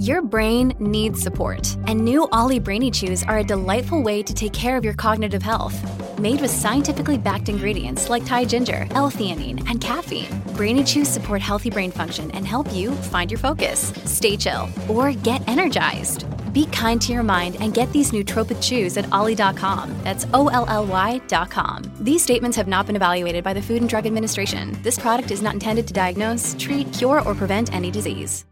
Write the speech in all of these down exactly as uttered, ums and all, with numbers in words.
Your brain needs support, and new Ollie Brainy Chews are a delightful way to take care of your cognitive health. Made with scientifically backed ingredients like Thai ginger, L-theanine, and caffeine, Brainy Chews support healthy brain function and help you find your focus, stay chill, or get energized. Be kind to your mind and get these nootropic chews at ollie dot com. That's O L L Y dot com. These statements have not been evaluated by the Food and Drug Administration. This product is not intended to diagnose, treat, cure, or prevent any disease.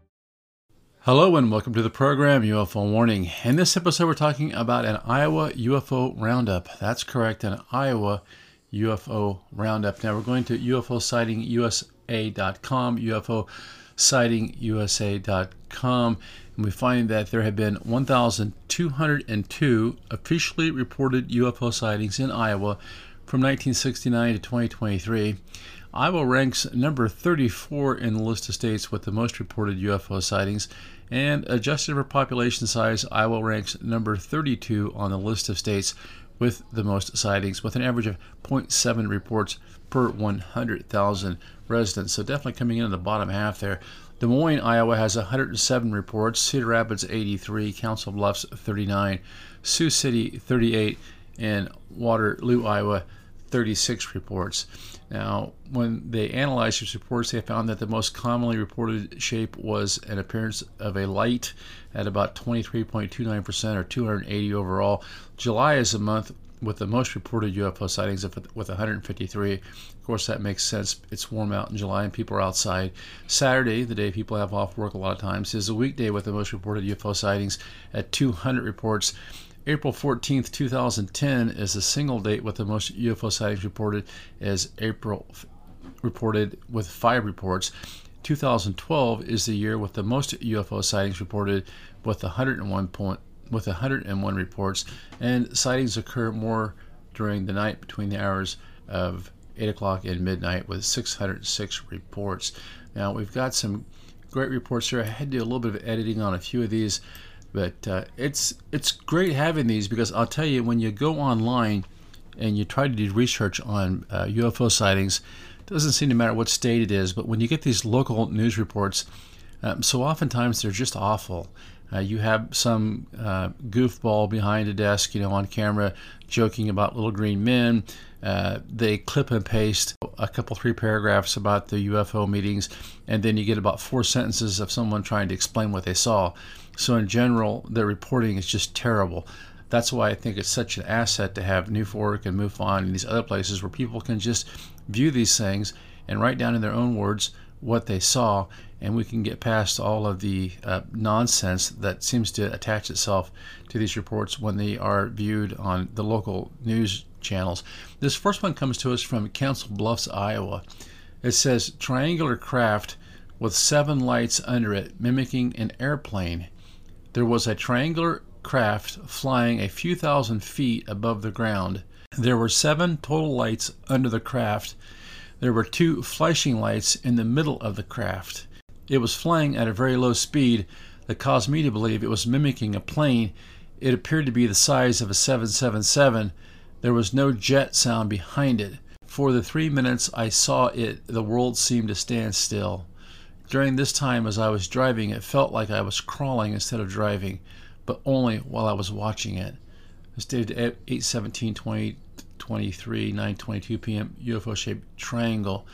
Hello and welcome to the program U F O Warning. In this episode we're talking about an Iowa U F O roundup. That's correct, an Iowa U F O roundup. Now we're going to U F O sighting U S A dot com, U F O sighting U S A dot com, and we find that there have been one thousand two hundred two officially reported U F O sightings in Iowa from nineteen sixty-nine to twenty twenty-three. Iowa ranks number thirty-four in the list of states with the most reported U F O sightings, and adjusted for population size, Iowa ranks number thirty-two on the list of states with the most sightings, with an average of zero point seven reports per one hundred thousand residents. So definitely coming in at the bottom half there. Des Moines, Iowa has one hundred seven reports, Cedar Rapids eighty-three, Council Bluffs thirty-nine, Sioux City thirty-eight, and Waterloo, Iowa thirty-six reports. Now, when they analyzed these reports, they found that the most commonly reported shape was an appearance of a light at about twenty-three point two nine percent, or two hundred eighty overall. July is a month with the most reported U F O sightings with one hundred fifty-three. Of course, that makes sense. It's warm out in July and people are outside. Saturday, the day people have off work a lot of times, is a weekday with the most reported U F O sightings at two hundred reports. April fourteenth, two thousand ten is a single date with the most U F O sightings reported, as April reported with five reports. two thousand twelve is the year with the most U F O sightings reported with one hundred one point, with one hundred one reports, and sightings occur more during the night between the hours of eight o'clock and midnight with six hundred six reports. Now we've got some great reports here. I had to do a little bit of editing on a few of these, but uh, it's it's great having these, because I'll tell you, when you go online and you try to do research on uh, U F O sightings, it doesn't seem to matter what state it is, but when you get these local news reports, um, so oftentimes they're just awful. Uh, you have some uh, goofball behind a desk, you know, on camera, joking about little green men. Uh, they clip and paste a couple, three paragraphs about the U F O meetings, and then you get about four sentences of someone trying to explain what they saw. So in general, the reporting is just terrible. That's why I think it's such an asset to have NewsWork and MUFON and these other places where people can just view these things and write down in their own words what they saw, and we can get past all of the uh, nonsense that seems to attach itself to these reports when they are viewed on the local news channels. This first one comes to us from Council Bluffs, Iowa. It says, triangular craft with seven lights under it, mimicking an airplane. There was a triangular craft flying a few thousand feet above the ground. There were seven total lights under the craft. There were two flashing lights in the middle of the craft. It was flying at a very low speed that caused me to believe it was mimicking a plane. It appeared to be the size of a seven seventy-seven. There was no jet sound behind it. For the three minutes I saw it, the world seemed to stand still. During this time, as I was driving, it felt like I was crawling instead of driving, but only while I was watching it. It's dated eight seventeen twenty twenty-three, nine twenty-two p.m. U F O-shaped triangle.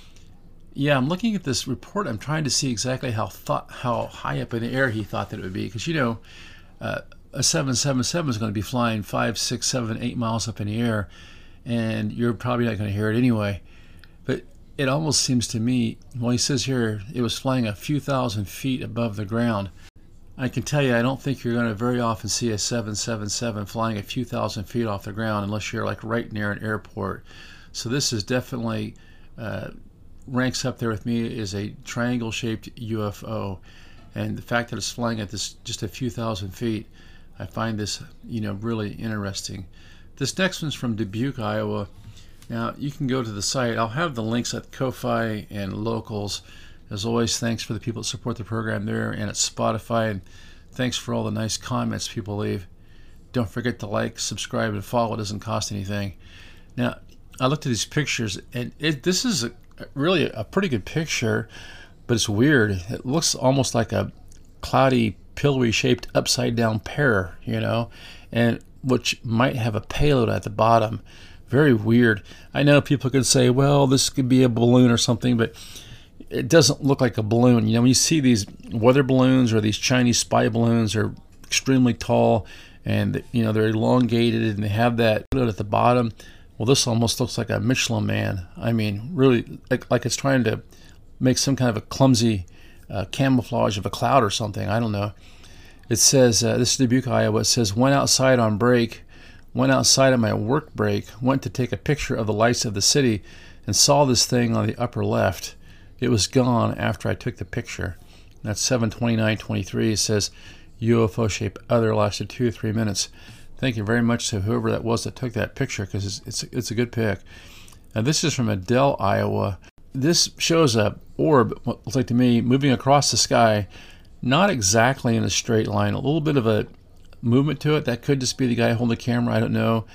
Yeah, I'm looking at this report. I'm trying to see exactly how thought, how high up in the air he thought that it would be, because you know, uh, a seven seventy-seven is going to be flying five, six, seven, eight miles up in the air, and you're probably not going to hear it anyway. But it almost seems to me, well, he says here it was flying a few thousand feet above the ground. I can tell you, I don't think you're going to very often see a seven seventy-seven flying a few thousand feet off the ground unless you're like right near an airport. So this is definitely uh, ranks up there with me as a triangle-shaped U F O, and the fact that it's flying at this just a few thousand feet, I find this, you know, really interesting. This next one's from Dubuque, Iowa. Now you can go to the site. I'll have the links at Ko-Fi and Locals. As always, thanks for the people that support the program there and at Spotify, and thanks for all the nice comments people leave. Don't forget to like, subscribe, and follow. It doesn't cost anything. Now, I looked at these pictures, and it, this is a, really a pretty good picture, but it's weird. It looks almost like a cloudy pillowy shaped upside down pear, you know, and which might have a payload at the bottom. Very weird. I know people could say, well, this could be a balloon or something, but it doesn't look like a balloon. You know, when you see these weather balloons or these Chinese spy balloons are extremely tall and, you know, they're elongated and they have that payload at the bottom. Well, this almost looks like a Michelin Man. I mean, really, like, like it's trying to make some kind of a clumsy uh, camouflage of a cloud or something. I don't know. It says, uh, this is Dubuque, Iowa. It says, went outside on break, went outside on my work break, went to take a picture of the lights of the city and saw this thing on the upper left. It was gone after I took the picture. That's seven twenty-nine twenty-three. It says, U F O shape other lasted two or three minutes. Thank you very much to whoever that was that took that picture, because it's, it's, it's a good pic. Now, this is from Adel, Iowa. This shows a orb, what looks like to me, moving across the sky, not exactly in a straight line, a little bit of a movement to it. That could just be the guy holding the camera. I don't know.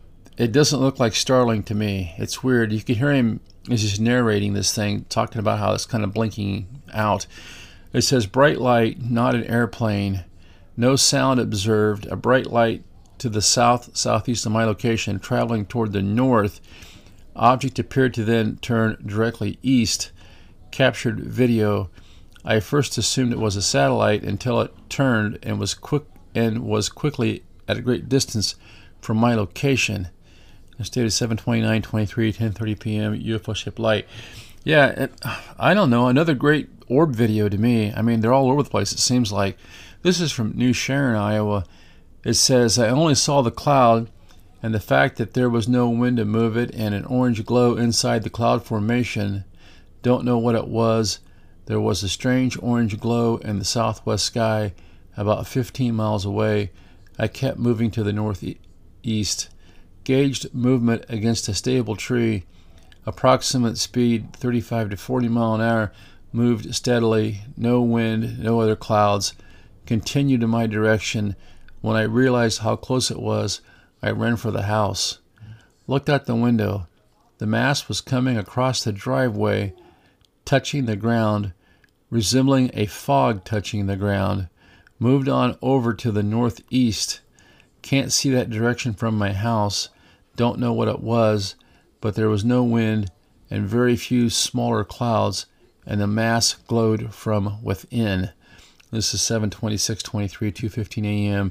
It doesn't look like Starlink to me. It's weird. You can hear him as he's narrating this thing, talking about how it's kind of blinking out. It says, bright light, not an airplane. No sound observed. A bright light to the south, southeast of my location, traveling toward the north. Object appeared to then turn directly east. Captured video. I first assumed it was a satellite until it turned and was quick and was quickly at a great distance from my location. It's dated seven twenty-nine twenty-three, ten thirty p.m. U F O shaped light. Yeah, it, I don't know. Another great orb video to me. I mean, they're all over the place, it seems like. This is from New Sharon, Iowa. It says, I only saw the cloud and the fact that there was no wind to move it and an orange glow inside the cloud formation. Don't know what it was. There was a strange orange glow in the southwest sky about fifteen miles away. I kept moving to the northeast. Gauged movement against a stable tree. Approximate speed thirty-five to forty mile an hour. Moved steadily. No wind, no other clouds. Continued in my direction. When I realized how close it was, I ran for the house. Looked out the window. The mass was coming across the driveway, touching the ground, resembling a fog touching the ground. Moved on over to the northeast. Can't see that direction from my house. Don't know what it was, but there was no wind and very few smaller clouds, and the mass glowed from within. This is seven twenty-six twenty-three, two fifteen a.m.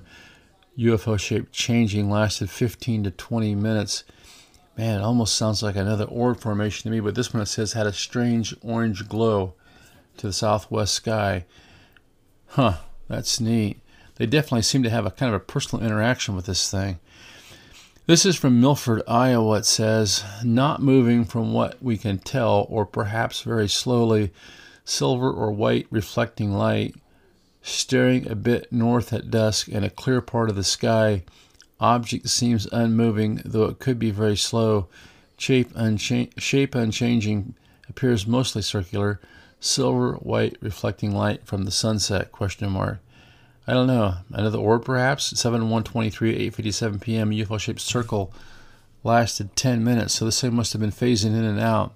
U F O shape changing, lasted fifteen to twenty minutes. Man, it almost sounds like another orb formation to me, but this one, it says, had a strange orange glow to the southwest sky. Huh, that's neat. They definitely seem to have a kind of a personal interaction with this thing. This is from Milford, Iowa. It says, not moving from what we can tell, or perhaps very slowly, silver or white reflecting light, staring a bit north at dusk in a clear part of the sky. Object seems unmoving, though it could be very slow. Shape, uncha- shape unchanging, appears mostly circular. Silver, white, reflecting light from the sunset, question mark. I don't know. Another orb, perhaps? seven one twenty-three, eight fifty-seven p.m. U F O-shaped circle lasted ten minutes, so this thing must have been phasing in and out.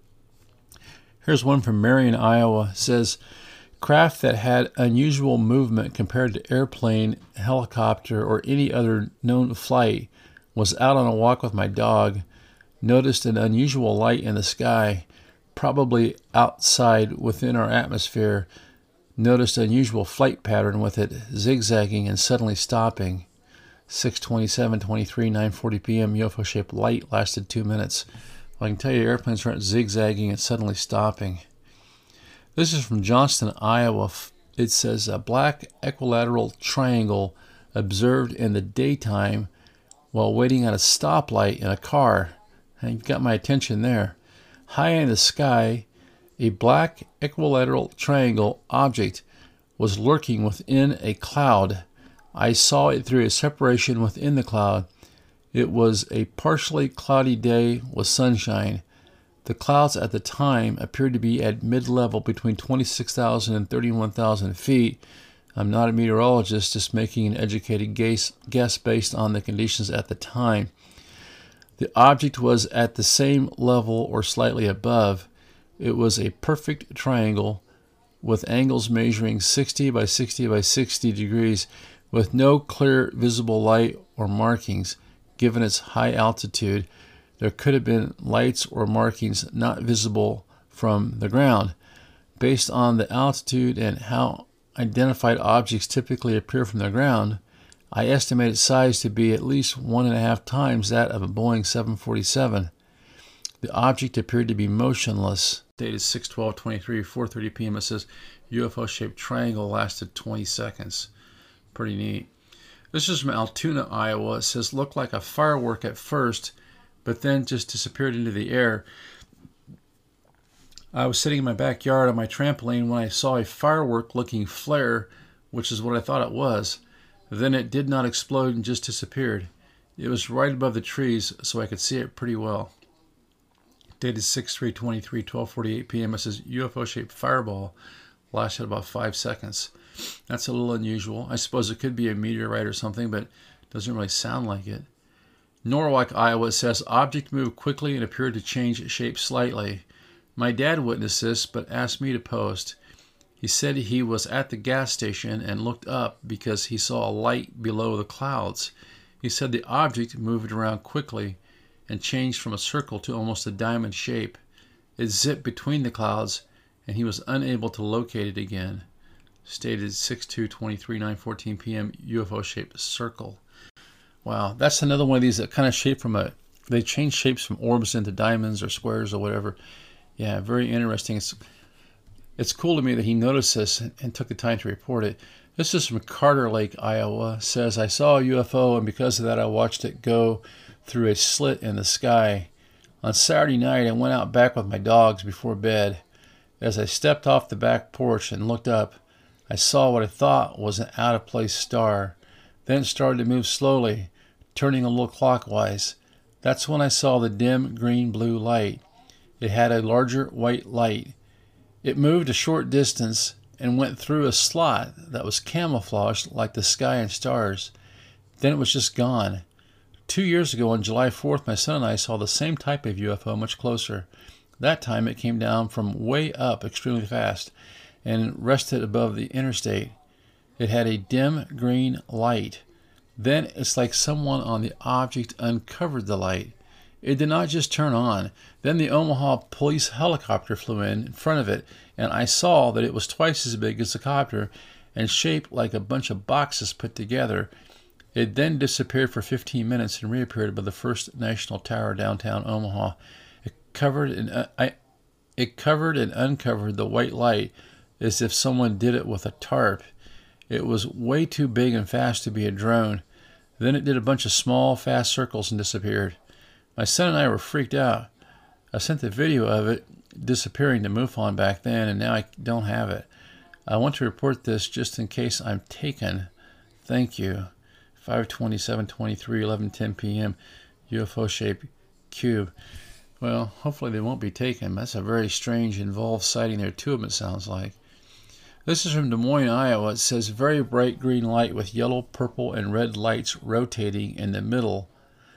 Here's one from Marion, Iowa. It says, craft that had unusual movement compared to airplane, helicopter, or any other known flight. Was out on a walk with my dog. Noticed an unusual light in the sky, probably outside within our atmosphere. Noticed an unusual flight pattern with it, zigzagging and suddenly stopping. six twenty-seven twenty-three, nine forty p.m. U F O-shaped light lasted two minutes. Well, I can tell you airplanes aren't zigzagging and suddenly stopping. This is from Johnston, Iowa. It says, a black equilateral triangle observed in the daytime while waiting at a stoplight in a car. And you've got my attention there. High in the sky, a black equilateral triangle object was lurking within a cloud. I saw it through a separation within the cloud. It was a partially cloudy day with sunshine. The clouds at the time appeared to be at mid-level between twenty-six thousand and thirty-one thousand feet. I'm not a meteorologist, just making an educated guess, guess based on the conditions at the time. The object was at the same level or slightly above. It was a perfect triangle with angles measuring sixty by sixty by sixty degrees with no clear visible light or markings. Given its high altitude, there could have been lights or markings not visible from the ground. Based on the altitude and how identified objects typically appear from the ground, I estimate its size to be at least one and a half times that of a Boeing seven forty-seven. The object appeared to be motionless. Dated six twelve twenty-three, four thirty p.m. It says U F O-shaped triangle lasted twenty seconds. Pretty neat. This is from Altoona, Iowa. It says looked like a firework at first, but then just disappeared into the air. I was sitting in my backyard on my trampoline when I saw a firework-looking flare, which is what I thought it was. Then it did not explode and just disappeared. It was right above the trees, so I could see it pretty well. Dated six three twenty-three, twelve forty-eight p.m. It says U F O-shaped fireball lasted about five seconds. That's a little unusual. I suppose it could be a meteorite or something, but it doesn't really sound like it. Norwalk, Iowa, says object moved quickly and appeared to change shape slightly. My dad witnessed this, but asked me to post. He said he was at the gas station and looked up because he saw a light below the clouds. He said the object moved around quickly and changed from a circle to almost a diamond shape. It zipped between the clouds, and he was unable to locate it again. Stated six two twenty-three, nine fourteen p.m. U F O-shaped circle. Wow, that's another one of these that kind of shape from a, they change shapes from orbs into diamonds or squares or whatever. Yeah, very interesting. It's, it's cool to me that he noticed this and, and took the time to report it. This is from Carter Lake, Iowa. It says, I saw a U F O, and because of that, I watched it go through a slit in the sky. On Saturday night, I went out back with my dogs before bed. As I stepped off the back porch and looked up, I saw what I thought was an out-of-place star. Then it started to move slowly, turning a little clockwise. That's when I saw the dim green-blue light. It had a larger white light. It moved a short distance and went through a slot that was camouflaged like the sky and stars. Then it was just gone. Two years ago on July fourth, my son and I saw the same type of U F O much closer. That time it came down from way up extremely fast and rested above the interstate. It had a dim green light. Then it's like someone on the object uncovered the light. It did not just turn on. Then the Omaha police helicopter flew in in front of it, and I saw that it was twice as big as the copter and shaped like a bunch of boxes put together. It then disappeared for fifteen minutes and reappeared above the First National Tower downtown Omaha. It covered and uh, I, it covered and uncovered the white light as if someone did it with a tarp. It was way too big and fast to be a drone. Then it did a bunch of small, fast circles and disappeared. My son and I were freaked out. I sent the video of it disappearing to MUFON back then, and now I don't have it. I want to report this just in case I'm taken. Thank you. five twenty-seven twenty-three, eleven ten p.m. U F O-shaped cube. Well, hopefully they won't be taken. That's a very strange, involved sighting. There are two of them, it sounds like. This is from Des Moines, Iowa. It says, very bright green light with yellow, purple, and red lights rotating in the middle.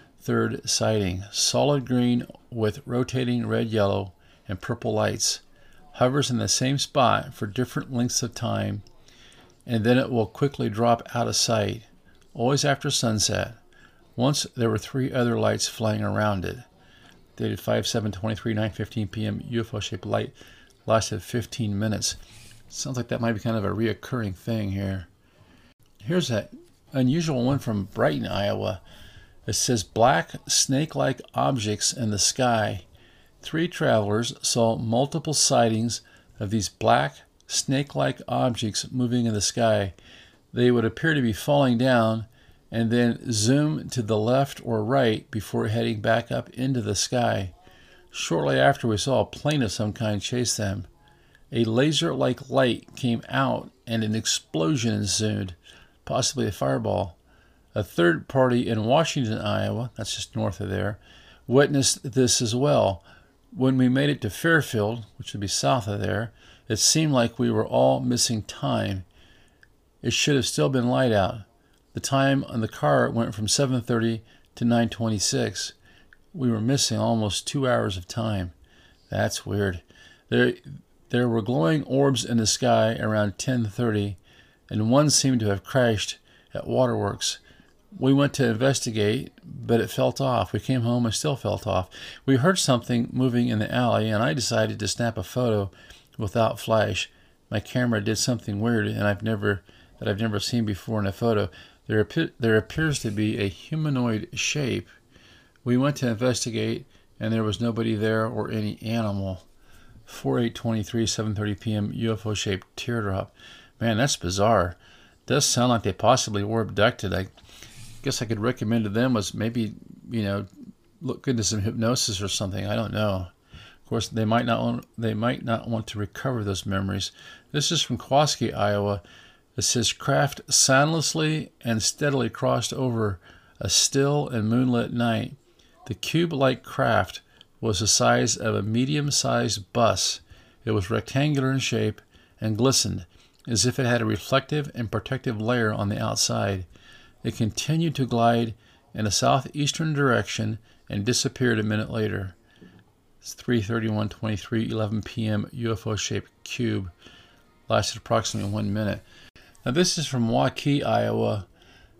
Third sighting. Solid green with rotating red, yellow, and purple lights. Hovers in the same spot for different lengths of time, and then it will quickly drop out of sight. Always after sunset. Once there were three other lights flying around it. Dated five seven twenty-three, nine fifteen p.m. U F O-shaped light lasted fifteen minutes. Sounds like that might be kind of a reoccurring thing here. Here's an unusual one from Brighton, Iowa. It says black snake-like objects in the sky. Three travelers saw multiple sightings of these black snake-like objects moving in the sky. They would appear to be falling down and then zoom to the left or right before heading back up into the sky. Shortly after, we saw a plane of some kind chase them. A laser-like light came out and an explosion ensued, possibly a fireball. A third party in Washington, Iowa, that's just north of there, witnessed this as well. When we made it to Fairfield, which would be south of there, it seemed like we were all missing time. It should have still been light out. The time on the car went from seven thirty to nine twenty-six. We were missing almost two hours of time. That's weird. There, There were glowing orbs in the sky around ten thirty, and one seemed to have crashed at Waterworks. We went to investigate, but it felt off. We came home and still felt off. We heard something moving in the alley, and I decided to snap a photo without flash. My camera did something weird, and I've never that I've never seen before in a photo. There, appe- there appears to be a humanoid shape. We went to investigate, and there was nobody there or any animal. four eight twenty-three, seven thirty p.m. U F O-shaped teardrop. Man, that's bizarre. It does sound like they possibly were abducted. I guess I could recommend to them was maybe, you know, look into some hypnosis or something. I don't know. Of course, they might not want, they might not want to recover those memories. This is from Kewaskum, Iowa. It says, craft soundlessly and steadily crossed over a still and moonlit night. The cube-like craft was the size of a medium-sized bus. It was rectangular in shape and glistened, as if it had a reflective and protective layer on the outside. It continued to glide in a southeastern direction and disappeared a minute later. It's three thirty-one twenty-three, eleven p.m. U F O-shaped cube. Lasted approximately one minute. Now this is from Waukee, Iowa.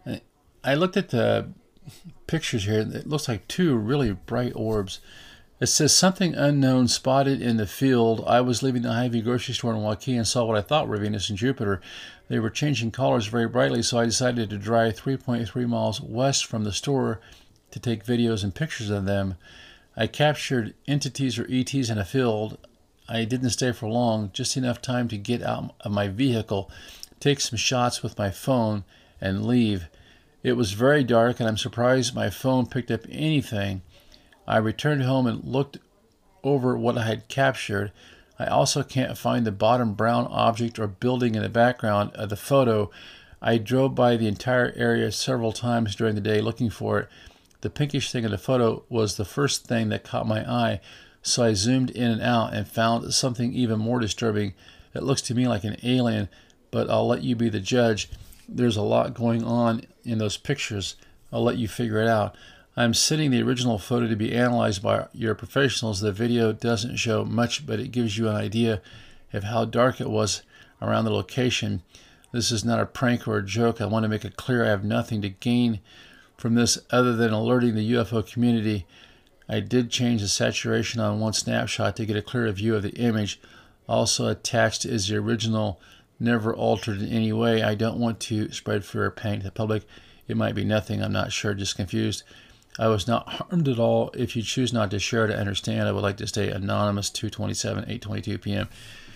I looked at the pictures here. It looks like two really bright orbs. It says, something unknown spotted in the field. I was leaving the Hy-Vee grocery store in Waukee and saw what I thought were Venus and Jupiter. They were changing colors very brightly, so I decided to drive three point three miles west from the store to take videos and pictures of them. I captured entities or E Ts in a field. I didn't stay for long, just enough time to get out of my vehicle, take some shots with my phone, and leave. It was very dark, and I'm surprised my phone picked up anything. I returned home and looked over what I had captured. I also can't find the bottom brown object or building in the background of the photo. I drove by the entire area several times during the day looking for it. The pinkish thing in the photo was the first thing that caught my eye, so I zoomed in and out and found something even more disturbing. It looks to me like an alien, but I'll let you be the judge. There's a lot going on in those pictures. I'll let you figure it out. I'm sending the original photo to be analyzed by your professionals. The video doesn't show much, but it gives you an idea of how dark it was around the location. This is not a prank or a joke. I want to make it clear I have nothing to gain from this other than alerting the U F O community. I did change the saturation on one snapshot to get a clearer view of the image. Also attached is the original, never altered in any way. I don't want to spread fear or panic to the public. It might be nothing, I'm not sure, just confused. I was not harmed at all. If you choose not to share to understand, I would like to stay anonymous. Two twenty-seven, eight twenty-two p.m.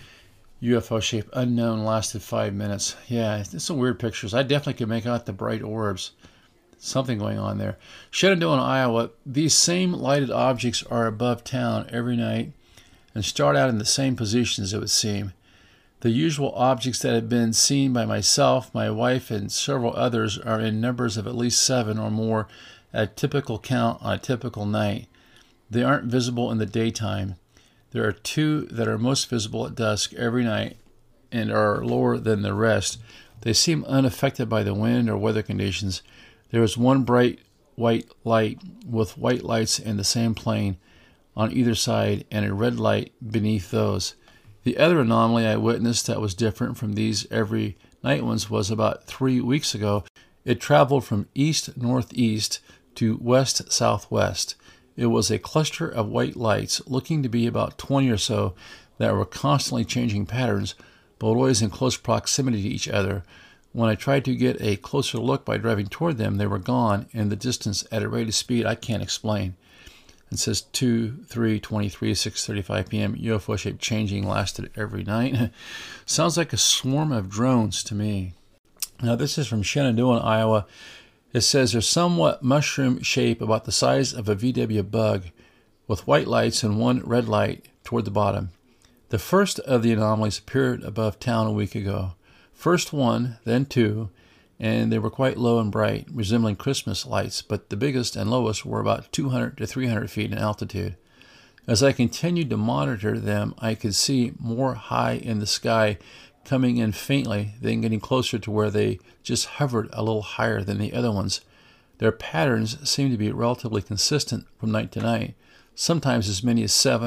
U F O shape unknown, lasted five minutes. Yeah, it's some weird pictures. I definitely could make out the bright orbs. Something going on there. Shenandoah, Iowa. These same lighted objects are above town every night and start out in the same positions, it would seem. The usual objects that have been seen by myself, my wife, and several others are in numbers of at least seven or more at a typical count on a typical night. They aren't visible in the daytime. There are two that are most visible at dusk every night and are lower than the rest. They seem unaffected by the wind or weather conditions. There is one bright white light with white lights in the same plane on either side and a red light beneath those. The other anomaly I witnessed that was different from these every night ones was about three weeks ago. It traveled from east-northeast to west-southwest. It was a cluster of white lights, looking to be about twenty or so, that were constantly changing patterns, but always in close proximity to each other. When I tried to get a closer look by driving toward them, they were gone in the distance at a rate of speed I can't explain. It says two, three, twenty-three, six thirty-five p.m. U F O shape changing, lasted every night. Sounds like a swarm of drones to me. Now this is from Shenandoah, Iowa. It says there's somewhat mushroom shape about the size of a V W bug with white lights and one red light toward the bottom. The first of the anomalies appeared above town a week ago. First one, then two, and they were quite low and bright, resembling Christmas lights, but the biggest and lowest were about two hundred to three hundred feet in altitude. As I continued to monitor them, I could see more high in the sky, coming in faintly, then getting closer to where they just hovered a little higher than the other ones. Their patterns seemed to be relatively consistent from night to night, sometimes as many as seven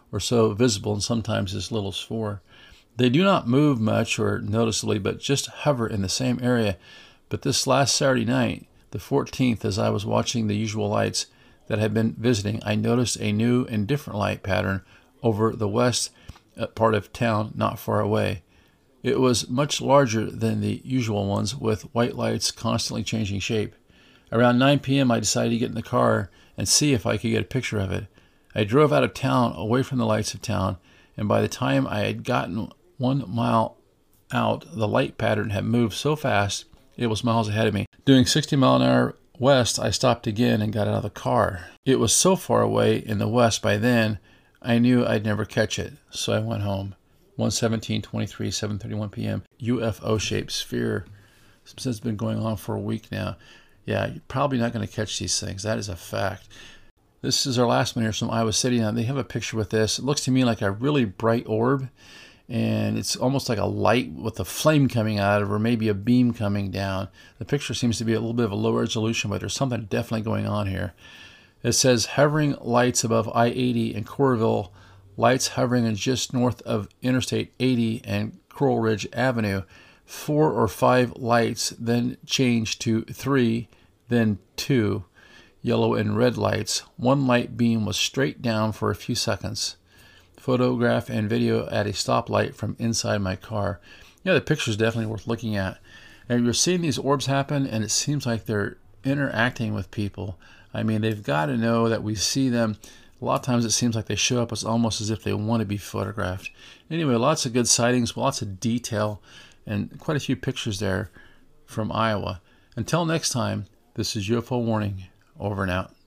or so visible, and sometimes as little as four. They do not move much or noticeably, but just hover in the same area. But this last Saturday night, the fourteenth, as I was watching the usual lights that had been visiting, I noticed a new and different light pattern over the west part of town not far away. It was much larger than the usual ones, with white lights constantly changing shape. Around nine p.m. I decided to get in the car and see if I could get a picture of it. I drove out of town, away from the lights of town, and by the time I had gotten one mile out, the light pattern had moved so fast it was miles ahead of me. Doing sixty mile an hour west, I stopped again and got out of the car. It was so far away in the west by then, I knew I'd never catch it, so I went home. one seventeen twenty-three, seven thirty-one p.m. U F O-shaped sphere. This has been going on for a week now. Yeah, you're probably not going to catch these things. That is a fact. This is our last one here from Iowa City. Now, they have a picture with this. It looks to me like a really bright orb, and it's almost like a light with a flame coming out of it, or maybe a beam coming down. The picture seems to be a little bit of a low resolution, but there's something definitely going on here. It says, hovering lights above I eighty in Coralville, lights hovering just north of Interstate eighty and Coral Ridge Avenue. Four or five lights, then change to three, then two, yellow and red lights. One light beam was straight down for a few seconds. Photograph and video at a stoplight from inside my car. Yeah, the picture is definitely worth looking at. And you're seeing these orbs happen, and it seems like they're interacting with people. I mean, they've got to know that we see them. A lot of times it seems like they show up as almost as if they want to be photographed. Anyway, lots of good sightings, lots of detail, and quite a few pictures there from Iowa. Until next time, this is U F O Warning. Over and out.